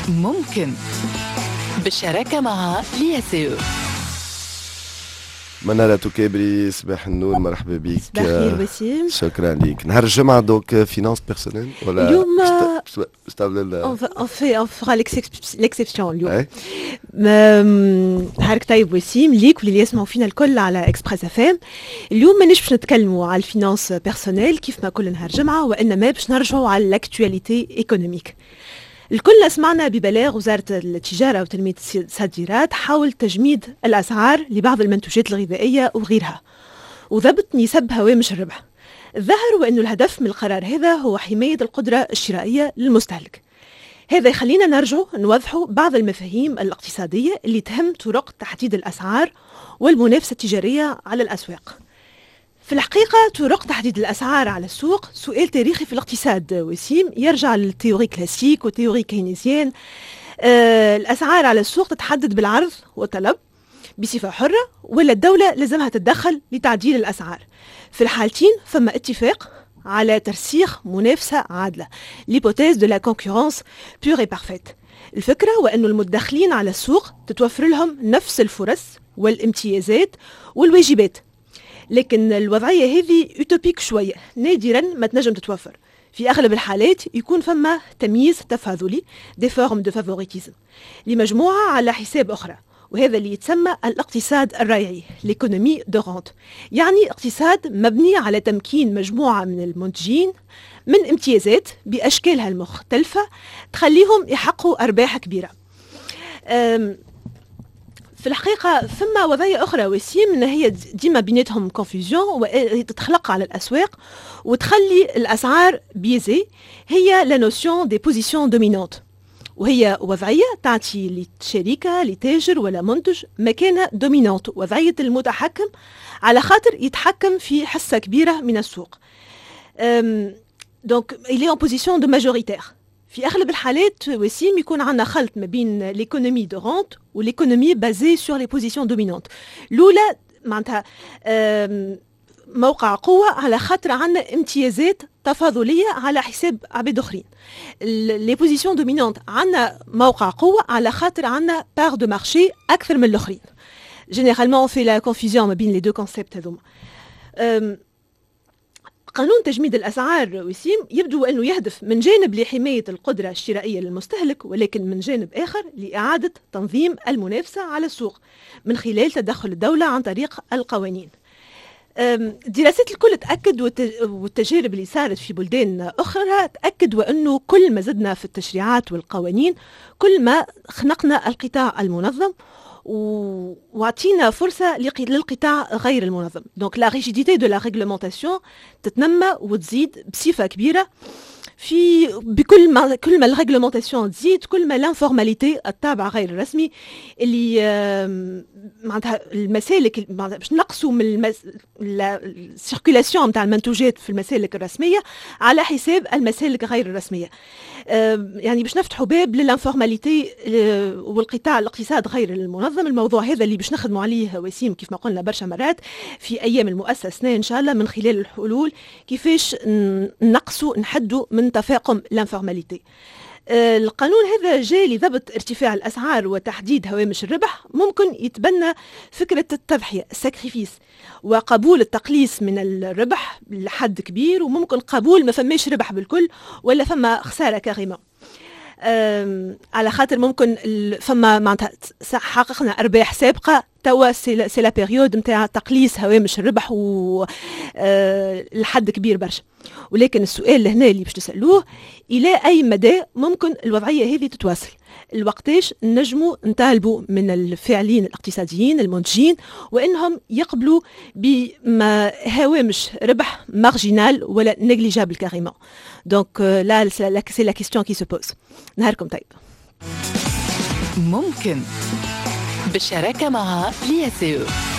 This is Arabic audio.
ممكن بالشراكة مع لياسيو. منالة كابري، صباح النور، مرحبا بك. صباح الخير وسيم. شكرا لك. نهار الجمعة دوك فينانس بيرسونيل ولا اليوم on fera l'exception اليوم. نهارك طيب وسيم ليك وللي يسمعوا فينا الكل على اكسبريس اف ام. اليوم مانيش باش نتكلموا على الفينانس بيرسونيل كيف ما كل نهار جمعة، وانما باش نرجعوا على الاكtualité ايكونوميك. الكل سمعنا ببلاغ وزارة التجارة وتنمية الصادرات حول تجميد الأسعار لبعض المنتوجات الغذائية وغيرها وضبط نسب هوامش الربح. الظاهر وأن الهدف من القرار هذا هو حماية القدرة الشرائية للمستهلك. هذا يخلينا نرجع نوضحوا بعض المفاهيم الاقتصادية اللي تهم طرق تحديد الأسعار والمنافسة التجارية على الأسواق. في الحقيقة طرق تحديد الأسعار على السوق سؤال تاريخي في الاقتصاد وسيم، يرجع للتيوري كلاسيك وتيوري كينيزيان. الأسعار على السوق تتحدد بالعرض والطلب بصفة حرة، ولا الدولة لازمها تتدخل لتعديل الأسعار. في الحالتين فما اتفاق على ترسيخ منافسة عادلة، l'hypothèse de la concurrence pure et parfaite. الفكرة وأن المتدخلين على السوق تتوفر لهم نفس الفرص والامتيازات والواجبات، لكن الوضعية هذه أوتوبيك شوية، نادرا ما تنجم تتوفر. في أغلب الحالات يكون فما تمييز تفاضلي دي فورم دو فافوريتيزم لمجموعة على حساب أخرى، وهذا اللي يتسمى الاقتصاد الريعي ليكونومي دو رونت، يعني اقتصاد مبني على تمكين مجموعة من المنتجين من امتيازات بأشكالها المختلفة تخليهم يحققوا أرباح كبيرة. في الحقيقة ثم وضعية أخرى وسيم إن هي ديما بيناتهم كونفوزيون وتتخلق على الأسواق وتخلي الأسعار بيزي، هي لا نوسيون دي بوزيسيون دومينونت، وهي وضعية تعطي لشركة لتاجر ولا منتج مكانة دومينونت، وضعية المتحكم على خاطر يتحكم في حصة كبيرة من السوق. دونك il est en position de majoritaire. في أغلب الحالات وسيم يكون عندنا خلط ما بين l'économie de rente والéconomie basée sur les positions dominantes. الأولى معناتها موقع قوة على خاطر عندنا امتيازات تفاضلية على حساب عباد أخرين. les positions dominantes عندنا موقع قوة على خاطر عندنا part de marché أكثر من الآخرين. Généralement on fait la confusion ما بين les deux concepts هذوما. قانون تجميد الأسعار وسيم يبدو أنه يهدف من جانب لحماية القدرة الشرائية للمستهلك، ولكن من جانب آخر لإعادة تنظيم المنافسة على السوق من خلال تدخل الدولة عن طريق القوانين. دراسات الكل تأكد والتجارب اللي صارت في بلدان أخرى تأكد وأنه كل ما زدنا في التشريعات والقوانين كل ما خنقنا القطاع المنظم وعطينا فرصة للقطاع غير المنظم. دونك لا ريجيديتي دو لا ريغلومونتاسيون تتنمى وتزيد بصفة كبيرة في كل ما الريغلومونتاسيون تزيد كل ما لانفورماليتي الطابع غير الرسمي اللي معناتها المسالك باش نقصوا من السيركولاسيون نتاع المنتوجات في المسالك الرسمية على حساب المسالك غير الرسمية. يعني باش نفتحوا باب للانفورماليتي والقطاع الاقتصاد غير المنظم. الموضوع هذا اللي باش نخدموا عليه وسيم كيف ما قلنا برشا مرات في ايام المؤسسة ان شاء الله من خلال الحلول كيفاش نقصوا نحدوا من تفاقم الانفورماليتي. القانون هذا جاء لضبط ارتفاع الأسعار وتحديد هوامش الربح. ممكن يتبنى فكرة التضحية الساكريفيس وقبول التقليص من الربح لحد كبير، وممكن قبول ما فماش ربح بالكل ولا فما خسارة كاريما على خاطر ممكن فما معناتها حققنا أرباح سابقة توا سي لا بيريود نتاع تقليص هوامش الربح لحد كبير برشا. ولكن السؤال هنا اللي باش تسألوه إلى أي مدى ممكن الوضعية هذه تتواصل؟ الوقتاش نجموا نطالبوا من الفاعلين الاقتصاديين المنتجين وإنهم يقبلوا بهوامش ربح مارجينال ولا نيجليجابل كاريمون. دونك لا سي لا كيستيون كي سو بوز. نهاركم طيب. ممكن بالشراكة مع لياسيو.